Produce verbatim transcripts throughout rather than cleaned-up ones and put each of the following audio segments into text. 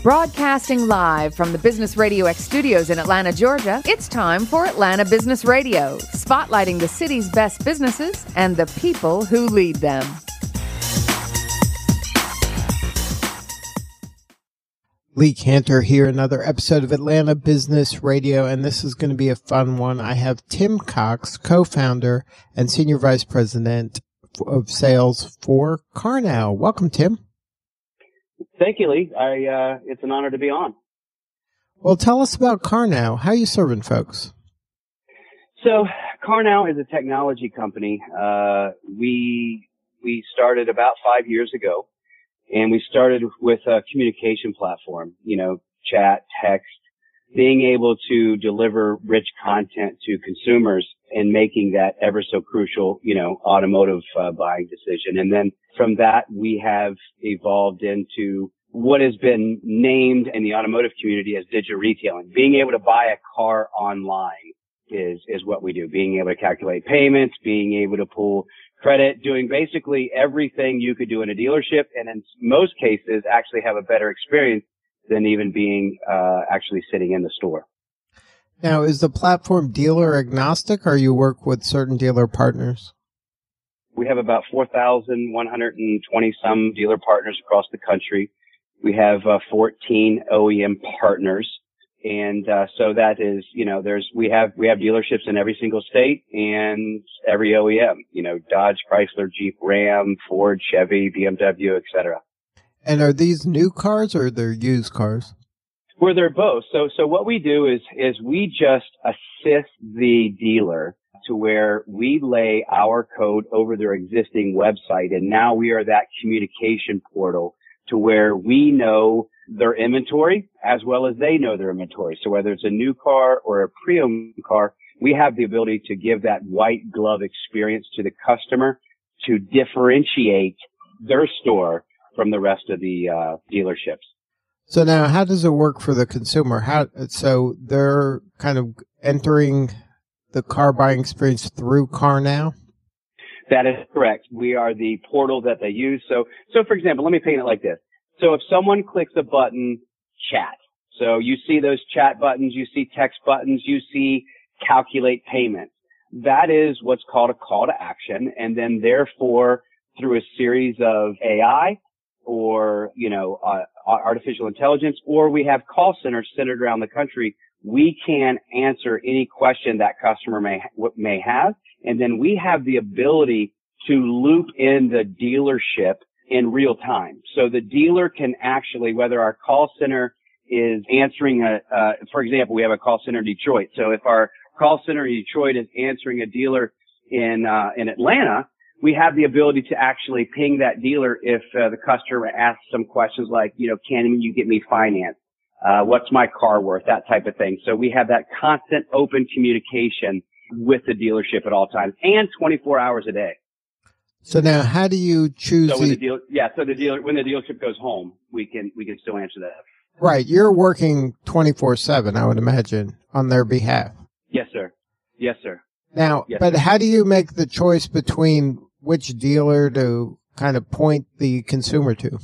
Broadcasting live from the Business Radio X studios in Atlanta, Georgia, it's time for Atlanta Business Radio, spotlighting the city's best businesses and the people who lead them. Lee Cantor here, another episode of Atlanta Business Radio, and this is going to be a fun one. I have Tim Cox, co-founder and senior vice president of sales for CarNow. Welcome, Tim. Thank you, Lee. I, uh, it's an honor to be on. Well, tell us about CarNow. How are you serving folks? So, CarNow is a technology company. Uh, we we started about five years ago, and we started with a communication platform. You know, chat, text, being able to deliver rich content to consumers and making that ever so crucial, you know, automotive uh, buying decision. And then from that, we have evolved into what has been named in the automotive community as digital retailing. Being able to buy a car online is, is what we do. Being able to calculate payments, being able to pull credit, doing basically everything you could do in a dealership, and in most cases actually have a better experience than even being uh, actually sitting in the store. Now, is the platform dealer agnostic, or you work with certain dealer partners? We have about four thousand one hundred twenty some dealer partners across the country. We have uh, fourteen O E M partners. And, uh, so that is, you know, there's, we have, we have dealerships in every single state and every O E M, you know, Dodge, Chrysler, Jeep, Ram, Ford, Chevy, B M W, et cetera. And are these new cars or they're used cars? Well, they're both. So, so what we do is, is we just assist the dealer to where we lay our code over their existing website. And now we are that communication portal to where we know their inventory as well as they know their inventory. So whether it's a new car or a pre-owned car, we have the ability to give that white glove experience to the customer to differentiate their store from the rest of the uh, dealerships. So now, how does it work for the consumer? How so they're kind of entering the car buying experience through CarNow? That is correct. We are the portal that they use. So, so for example, let me paint it like this. So if someone clicks a button, chat. So you see those chat buttons, you see text buttons, you see calculate payment. That is what's called a call to action. And then therefore, through a series of A I or, you know, uh, artificial intelligence, or we have call centers centered around the country, we can answer any question that customer may, may have. And then we have the ability to loop in the dealership in real time. So the dealer can actually, whether our call center is answering a, uh, for example, we have a call center in Detroit. So if our call center in Detroit is answering a dealer in, uh, in Atlanta, we have the ability to actually ping that dealer if uh, the customer asks some questions like, you know, can you get me finance? Uh, what's my car worth? That type of thing. So we have that constant open communication with the dealership at all times and twenty-four hours a day. So now, how do you choose? So when the, the dealer, yeah, so the dealer, when the dealership goes home, we can we can still answer that. Right, you're working twenty-four seven, I would imagine, on their behalf. Yes, sir. Yes, sir. Now, yes, but sir. How do you make the choice between which dealer to kind of point the consumer to?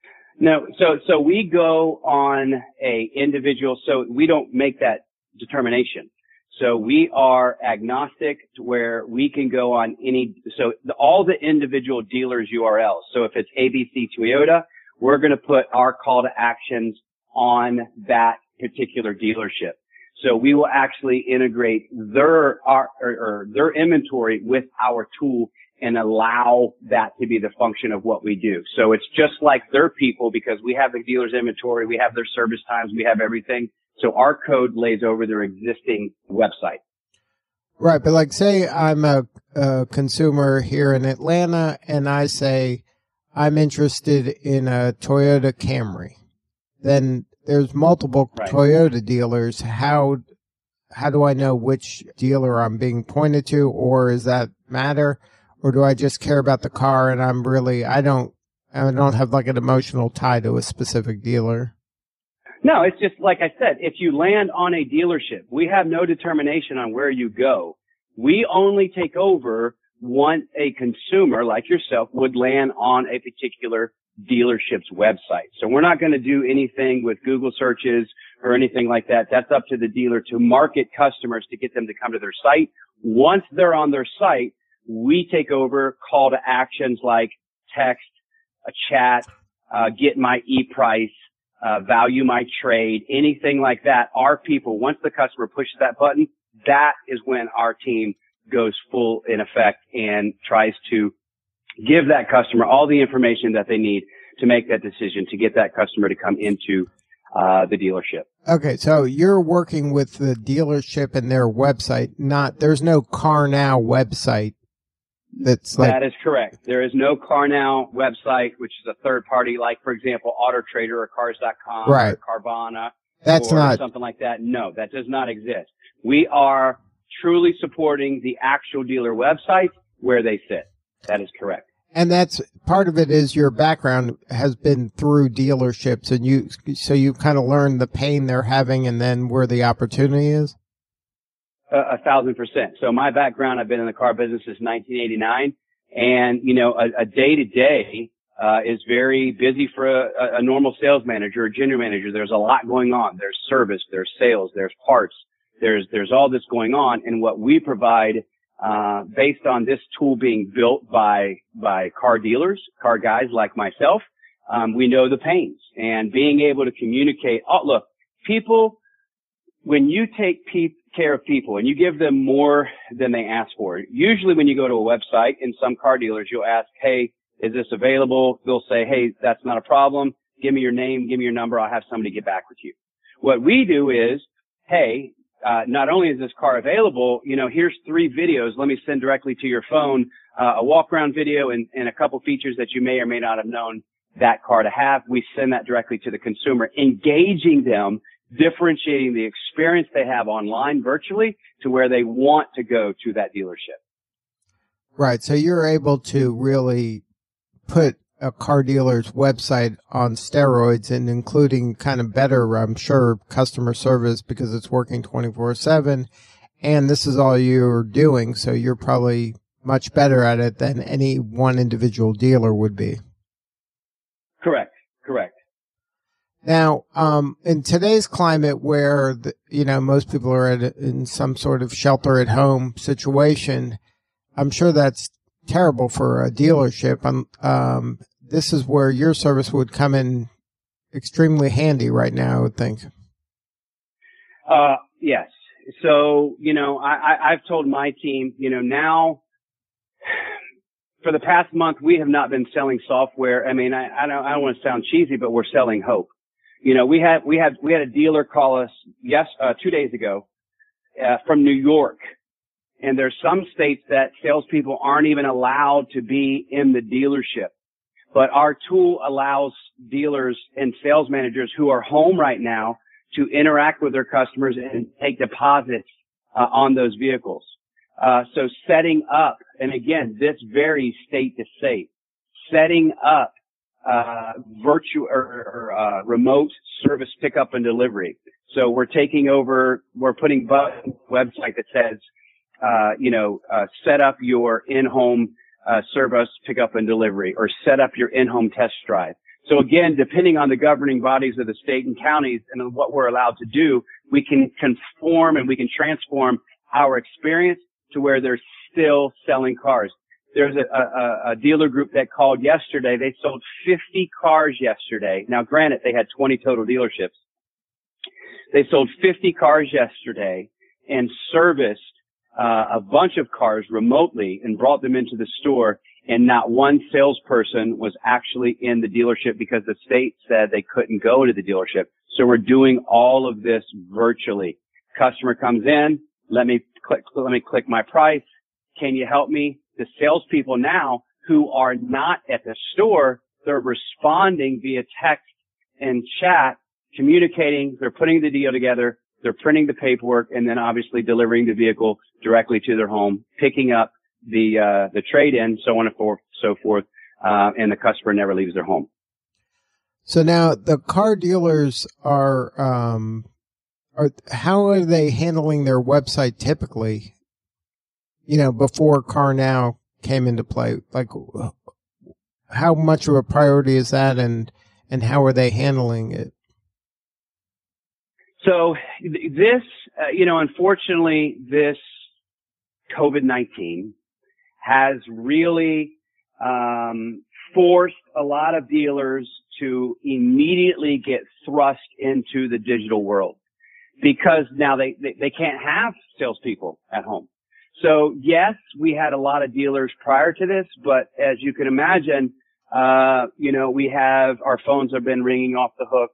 No, so so we go on a individual. So we don't make that determination. So we are agnostic to where we can go on any, so the, all the individual dealers' U R Ls. So if it's A B C Toyota, we're going to put our call to actions on that particular dealership. So we will actually integrate their, our, or, or their inventory with our tool and allow that to be the function of what we do. So it's just like their people because we have the dealer's inventory, we have their service times, we have everything. So our code lays over their existing website. Right, but like say I'm a, a consumer here in Atlanta and I say I'm interested in a Toyota Camry. Then there's multiple right. Toyota dealers. How how do I know which dealer I'm being pointed to, or does that matter? Or do I just care about the car and I'm really I don't I don't have like an emotional tie to a specific dealer? No, it's just like I said, if you land on a dealership, we have no determination on where you go. We only take over once a consumer like yourself would land on a particular dealership's website. So we're not going to do anything with Google searches or anything like that. That's up to the dealer to market customers to get them to come to their site. Once they're on their site, we take over call to actions like text, a chat, uh, get my e-price, uh, value my trade, anything like that. Our people, once the customer pushes that button, that is when our team goes full in effect and tries to give that customer all the information that they need to make that decision to get that customer to come into uh, the dealership. Okay, so you're working with the dealership and their website. Not there's no CarNow website. That's like that is correct. There is no CarNow website, which is a third party, like for example, Auto Trader or Cars dot com right. or Carvana. That's or not something like that. No, that does not exist. We are truly supporting the actual dealer website where they sit. That is correct. And that's part of it is your background has been through dealerships, and you so you kind of learned the pain they're having and then where the opportunity is? A, a thousand percent. So my background, I've been in the car business since nineteen eighty-nine, and, you know, a, a day-to-day uh, is very busy for a, a normal sales manager or general manager. There's a lot going on. There's service, there's sales, there's parts, there's there's all this going on, and what we provide Uh, based on this tool being built by, by car dealers, car guys like myself, um, we know the pains and being able to communicate. Oh, look, people, when you take pe- care of people and you give them more than they ask for, usually when you go to a website in some car dealers, you'll ask, hey, is this available? They'll say, hey, that's not a problem. Give me your name. Give me your number. I'll have somebody get back with you. What we do is, hey, Uh, not only is this car available, you know, here's three videos. Let me send directly to your phone, uh, a walk around video and, and a couple features that you may or may not have known that car to have. We send that directly to the consumer, engaging them, differentiating the experience they have online virtually to where they want to go to that dealership. Right. So you're able to really put a car dealer's website on steroids and including kind of better, I'm sure, customer service because it's working twenty-four seven. And this is all you're doing. So you're probably much better at it than any one individual dealer would be. Correct. Correct. Now, um, in today's climate where, the, you know, most people are at, in some sort of shelter at home situation, I'm sure that's terrible for a dealership. Um, um, this is where your service would come in extremely handy right now, I would think. Uh, yes. So, you know, I, I, I've told my team, you know, now for the past month, we have not been selling software. I mean, I, I don't, I don't want to sound cheesy, but we're selling hope. You know, we had, we had, we had a dealer call us, yes, uh, two days ago, uh, from New York. And there's some states that salespeople aren't even allowed to be in the dealership. But our tool allows dealers and sales managers who are home right now to interact with their customers and take deposits uh, on those vehicles. Uh, so setting up, and again, this varies state to state, setting up uh, virtual or, or uh, remote service pickup and delivery. So we're taking over, we're putting buttons on the website that says, Uh, you know, uh, set up your in-home, uh, service pickup and delivery or set up your in-home test drive. So again, depending on the governing bodies of the state and counties and what we're allowed to do, we can conform and we can transform our experience to where they're still selling cars. There's a, a, a dealer group that called yesterday. They sold fifty cars yesterday. Now, granted, they had twenty total dealerships. They sold fifty cars yesterday and serviced Uh, a bunch of cars remotely and brought them into the store, and not one salesperson was actually in the dealership because the state said they couldn't go to the dealership. So we're doing all of this virtually. Customer comes in, let me click, let me click my price. Can you help me? The salespeople now who are not at the store, they're responding via text and chat, communicating, they're putting the deal together. They're printing the paperwork and then obviously delivering the vehicle directly to their home, picking up the, uh, the trade-in, so on and forth, so forth, uh, and the customer never leaves their home. So now the car dealers are, um, are, how are they handling their website typically, you know, before CarNow came into play? Like, how much of a priority is that, and and how are they handling it? So this, uh, you know, unfortunately, this COVID nineteen has really um, forced a lot of dealers to immediately get thrust into the digital world, because now they, they, they can't have salespeople at home. So yes, we had a lot of dealers prior to this, but as you can imagine, uh, you know, we have, our phones have been ringing off the hook,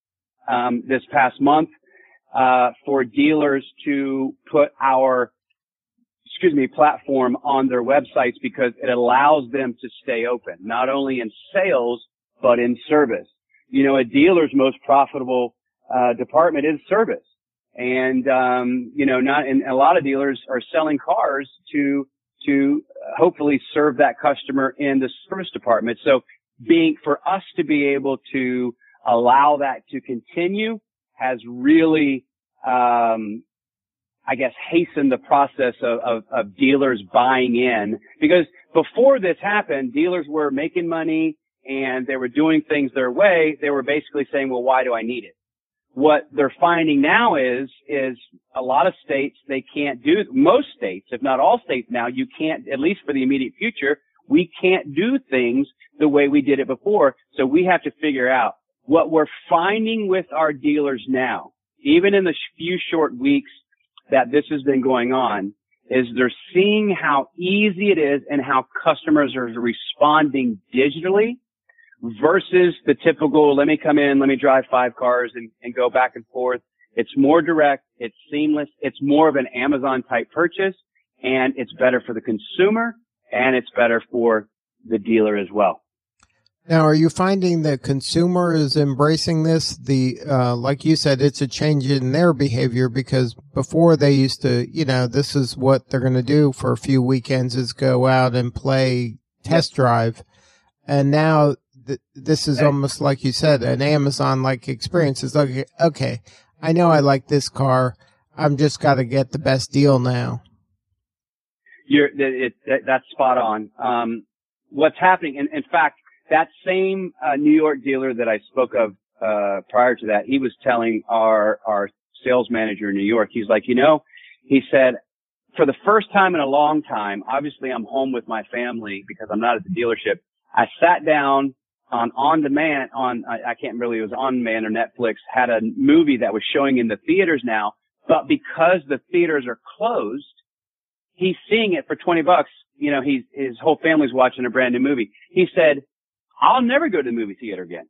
um, this past month, uh, for dealers to put our, excuse me, platform on their websites, because it allows them to stay open, not only in sales, but in service. You know, a dealer's most profitable, uh, department is service. And, um, you know, not, and a lot of dealers are selling cars to, to hopefully serve that customer in the service department. So being, for us to be able to allow that to continue has really, um, I guess, hastened the process of, of, of dealers buying in, because before this happened, dealers were making money and they were doing things their way. They were basically saying, well, why do I need it? What they're finding now is, is a lot of states, they can't do, most states, if not all states now, you can't, at least for the immediate future, we can't do things the way we did it before. So we have to figure out what we're finding with our dealers now, even in the few short weeks that this has been going on, is they're seeing how easy it is and how customers are responding digitally versus the typical, let me come in, let me drive five cars and, and go back and forth. It's more direct. It's seamless. It's more of an Amazon type purchase, and it's better for the consumer and it's better for the dealer as well. Now, are you finding the consumer is embracing this? The, uh, like you said, it's a change in their behavior, because before they used to, you know, this is what they're going to do for a few weekends is go out and play test drive. And now th- this is almost like you said, an Amazon-like experience. It's like, okay, I know I like this car. I'm just got to get the best deal now. You're, it, it, that's spot on. Um, what's happening, in, in fact, that same uh, New York dealer that I spoke of uh prior to that, he was telling our our sales manager in New York, he's like, you know, he said, for the first time in a long time, obviously I'm home with my family because I'm not at the dealership. I sat down on on demand on I, I can't really it was on demand or Netflix, had a movie that was showing in the theaters now, but because the theaters are closed, he's seeing it for twenty bucks. You know, he's his whole family's watching a brand new movie. He said, I'll never go to the movie theater again.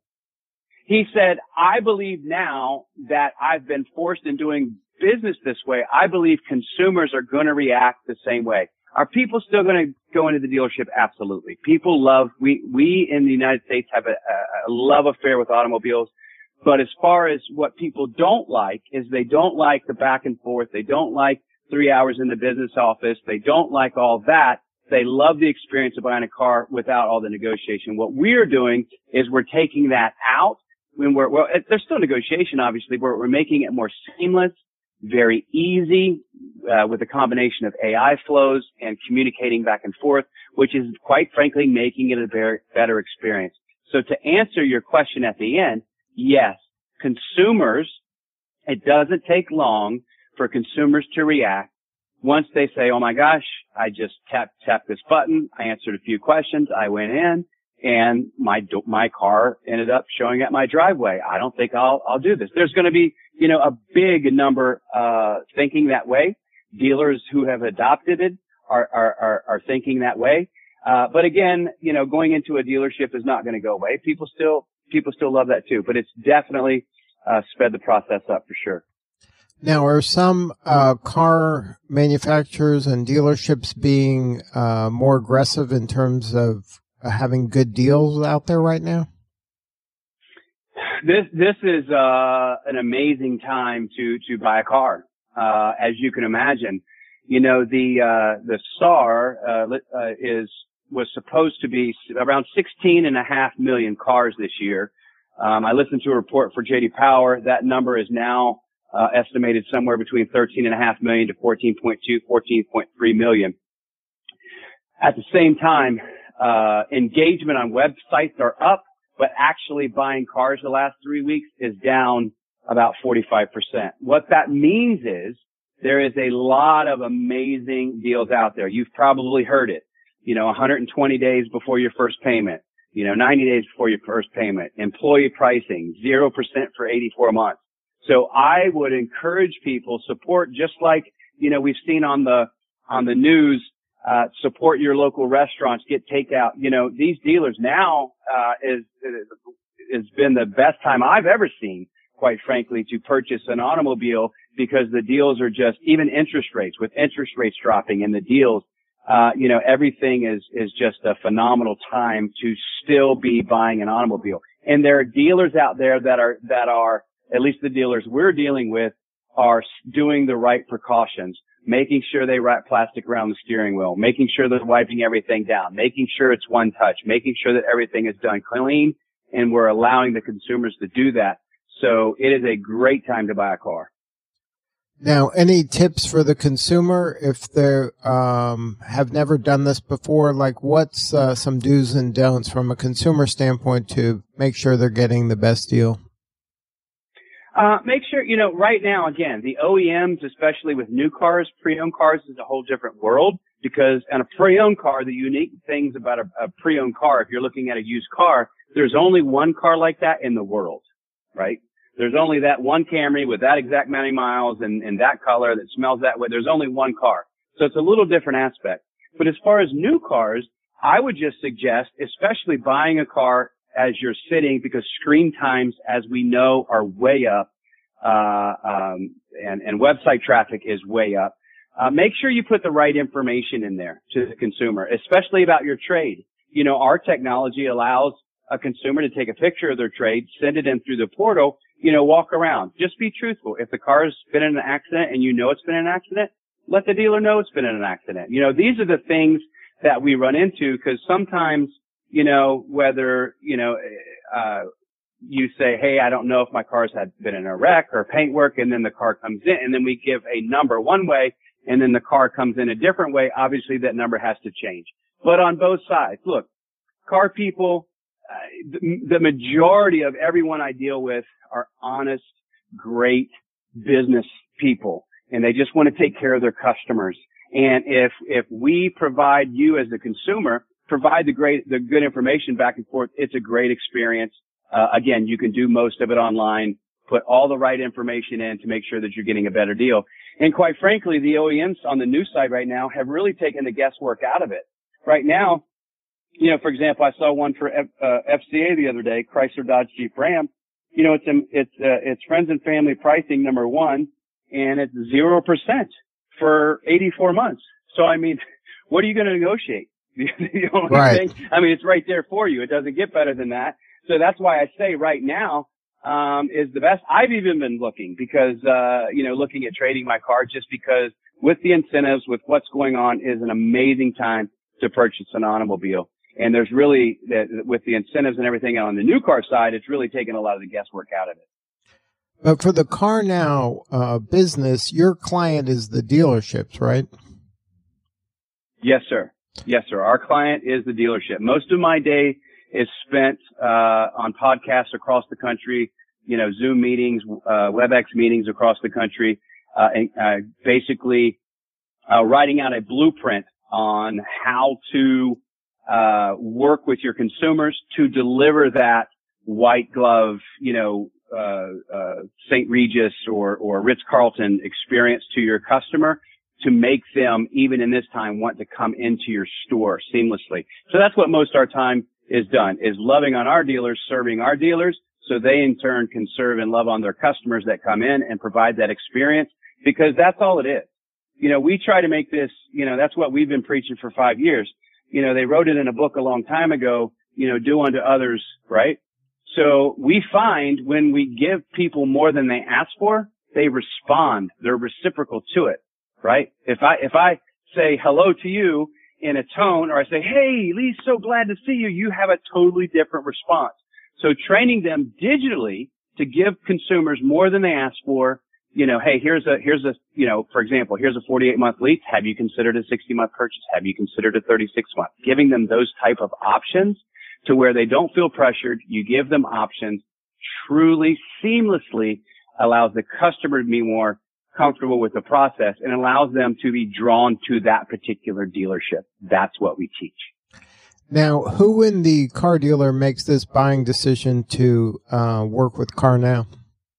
He said, I believe now that I've been forced in doing business this way, I believe consumers are going to react the same way. Are people still going to go into the dealership? Absolutely. People love, we, we in the United States have a, a love affair with automobiles. But as far as what people don't like is they don't like the back and forth. They don't like three hours in the business office. They don't like all that. They love the experience of buying a car without all the negotiation. What we're doing is we're taking that out. When we're, well, there's still negotiation, obviously, but we're making it more seamless, very easy, uh, with a combination of A I flows and communicating back and forth, which is quite frankly making it a very better experience. So to answer your question at the end, yes, consumers, it doesn't take long for consumers to react. Once they say, oh my gosh, I just tapped, tapped this button. I answered a few questions. I went in and my, my car ended up showing at my driveway. I don't think I'll, I'll do this. There's going to be, you know, a big number, uh, thinking that way. Dealers who have adopted it are, are, are, are thinking that way. Uh, but again, you know, going into a dealership is not going to go away. People still, people still love that too, but it's definitely, uh, sped the process up for sure. Now, are some uh, car manufacturers and dealerships being uh, more aggressive in terms of uh, having good deals out there right now? This this is uh, an amazing time to to buy a car, uh, as you can imagine. You know, the uh, the S A R uh, uh, is was supposed to be around sixteen and a half million cars this year. Um, I listened to a report for J D Power. That number is now Uh, estimated somewhere between thirteen and a half million to fourteen point two, fourteen point three million. At the same time, Uh, engagement on websites are up, but actually buying cars the last three weeks is down about forty-five percent. What that means is there is a lot of amazing deals out there. You've probably heard it. You know, one hundred twenty days before your first payment. You know, ninety days before your first payment. Employee pricing, zero percent for eighty-four months. So I would encourage people support, just like, you know, we've seen on the, on the news, uh, support your local restaurants, get takeout. You know, these dealers now, uh, is, has been the best time I've ever seen, quite frankly, to purchase an automobile, because the deals are just, even interest rates, with interest rates dropping and the deals, uh, you know, everything is, is just a phenomenal time to still be buying an automobile. And there are dealers out there that are, that are, at least the dealers we're dealing with, are doing the right precautions, making sure they wrap plastic around the steering wheel, making sure they're wiping everything down, making sure it's one touch, making sure that everything is done clean, and we're allowing the consumers to do that. So it is a great time to buy a car. Now, any tips for the consumer if they um, have never done this before? Like, what's uh, some do's and don'ts from a consumer standpoint to make sure they're getting the best deal? Uh, make sure, you know, right now, again, the O E Ms, especially with new cars, pre-owned cars is a whole different world, because on a pre-owned car, the unique things about a, a pre-owned car, if you're looking at a used car, there's only one car like that in the world, right? There's only that one Camry with that exact many miles and, and that color that smells that way. There's only one car. So it's a little different aspect. But as far as new cars, I would just suggest, especially buying a car as you're sitting, because screen times, as we know, are way up, uh, um, and, and website traffic is way up. Uh, make sure you put the right information in there to the consumer, especially about your trade. You know, our technology allows a consumer to take a picture of their trade, send it in through the portal, you know, walk around. Just be truthful. If the car's been in an accident and you know it's been in an accident, let the dealer know it's been in an accident. You know, these are the things that we run into, because sometimes, you know, whether, you know, uh, you say, hey, I don't know if my car's had been in a wreck or paint work, and then the car comes in, and then we give a number one way, and then the car comes in a different way. Obviously, that number has to change. But on both sides, look, car people, uh, the, the majority of everyone I deal with are honest, great business people, and they just want to take care of their customers. And if, if we provide you as a consumer, provide the great, the good information back and forth, it's a great experience. Uh, again, you can do most of it online, put all the right information in to make sure that you're getting a better deal. And quite frankly, the O E Ms on the new side right now have really taken the guesswork out of it. Right now, you know, for example, I saw one for F, uh, F C A the other day, Chrysler Dodge Jeep Ram. You know, it's, it's, uh, it's friends and family pricing, number one, and it's zero percent for eighty-four months. So, I mean, what are you going to negotiate? You know, right. I mean, it's right there for you. It doesn't get better than that. So that's why I say right now, um, is the best. I've even been looking because, uh, you know, looking at trading my car, just because with the incentives, with what's going on, is an amazing time to purchase an automobile. And there's really, with the incentives and everything on the new car side, it's really taken a lot of the guesswork out of it. But for the Car Now uh, business, your client is the dealerships, right? Yes, sir. Yes, sir. Our client is the dealership. Most of my day is spent uh on podcasts across the country, you know, Zoom meetings, uh WebEx meetings across the country, uh and uh, basically uh writing out a blueprint on how to uh work with your consumers to deliver that white glove, you know, uh uh Saint Regis or or Ritz-Carlton experience to your customer, to make them, even in this time, want to come into your store seamlessly. So that's what most of our time is done, is loving on our dealers, serving our dealers, so they in turn can serve and love on their customers that come in and provide that experience, because that's all it is. You know, we try to make this, you know, that's what we've been preaching for five years. You know, they wrote it in a book a long time ago, you know, do unto others, right? So we find when we give people more than they ask for, they respond. They're reciprocal to it, right? If I, if I say hello to you in a tone, or I say, hey, Lee, so glad to see you, you have a totally different response. So training them digitally to give consumers more than they ask for, you know, hey, here's a, here's a, you know, for example, here's a forty-eight month lease. Have you considered a sixty month purchase? Have you considered a thirty-six month? Giving them those type of options to where they don't feel pressured. You give them options, truly seamlessly allows the customer to be more comfortable with the process and allows them to be drawn to that particular dealership. That's what we teach. Now, who in the car dealer makes this buying decision to uh, work with CarNow?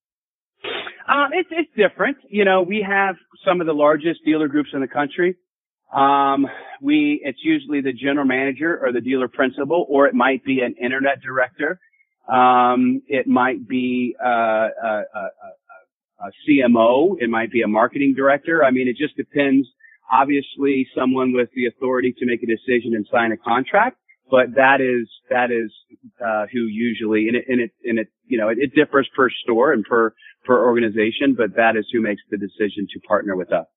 Um, it's, it's different. You know, we have some of the largest dealer groups in the country. Um, we, it's usually the general manager or the dealer principal, or it might be an internet director. Um, it might be, uh, a, a, a, a C M O. It might be a marketing director. I mean, it just depends. Obviously, someone with the authority to make a decision and sign a contract, but that is, that is, uh, who usually, and it, and it, and it, you know, it, it differs per store and per, per organization, but that is who makes the decision to partner with us.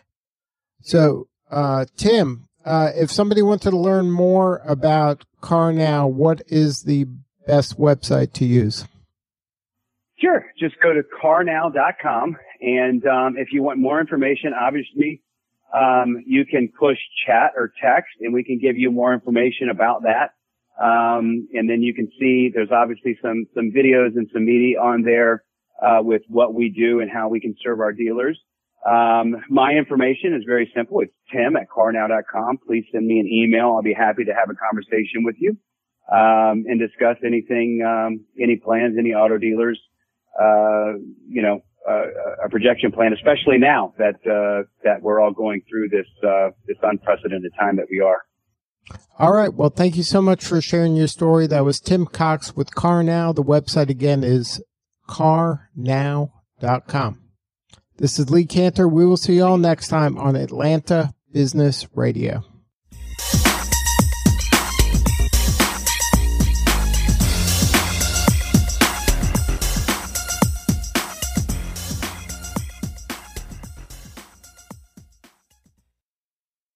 So, uh, Tim, uh, if somebody wanted to learn more about CarNow, what is the best website to use? Sure. Just go to car now dot com. And, um, if you want more information, obviously, Um, you can push chat or text and we can give you more information about that. Um, and then you can see there's obviously some, some videos and some media on there, uh, with what we do and how we can serve our dealers. Um, my information is very simple. It's Tim at car now dot com. Please send me an email. I'll be happy to have a conversation with you, um, and discuss anything, um, any plans, any auto dealers, uh, you know, Uh, a projection plan, especially now that uh, that we're all going through this uh, this unprecedented time that we are. All right. Well, thank you so much for sharing your story. That was Tim Cox with CarNow. The website again is car now dot com. This is Lee Cantor. We will see you all next time on Atlanta Business Radio.